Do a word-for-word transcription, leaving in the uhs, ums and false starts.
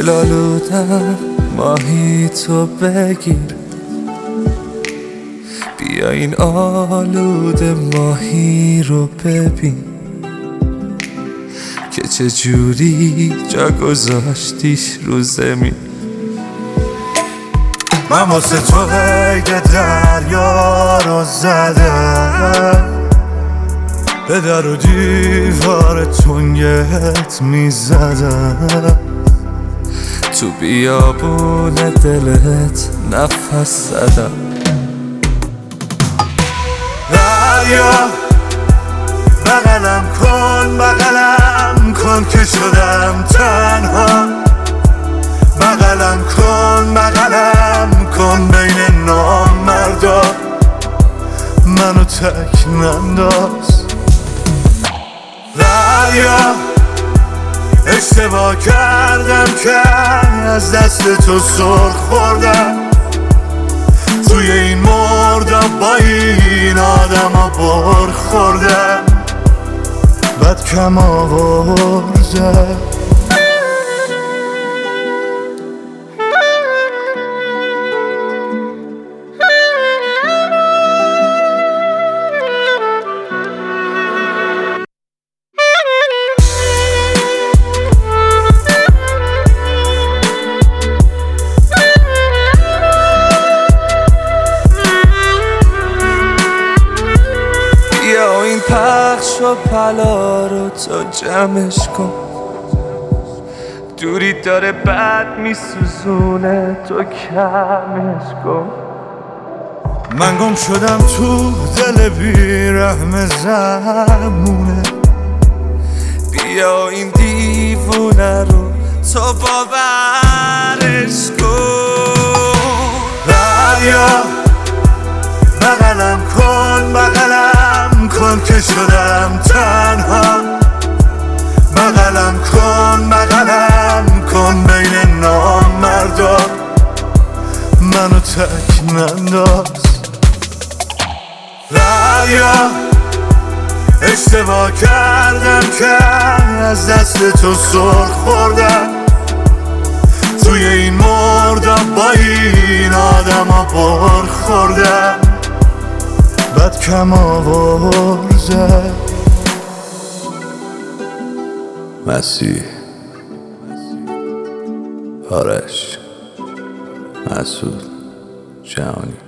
دلالودم ماهی تو بگیر، بیا این آلوده ماهی رو ببین که چجوری جا گذاشتیش رو زمین. من واسه تو قید دریا رو زدم، به در و دیوار تنگت میزدم، تو بیابون دلت نفس زدم. دریا بغلم کن بغلم کن که شدم تنها، بغلم کن بغلم کن بین نامردا، منو تک ننداز. دریا اشتباه کردم که از دست تو سر خوردم، توی این مردم با این آدم ها بر خوردم، بد کم آوردم. یا این پخش و پلا رو تو جمعش کن، دوری داره بد میسوزونه تو کمش کن. من گم شدم تو دل بیرحم زمونه، بیا این دیوونه رو تو باورش کن. دریا بغلم کن بغلم کن که شدم تنها، بغلم کن بغلم کن بین نامردا، منو تک ننداز. دریا اشتباه کردم که از دست تو سر خوردم، توی این مردم با این آدم ها بر خوردم، بد کم آورده. مسیح، آرش، مسعود، جهانی.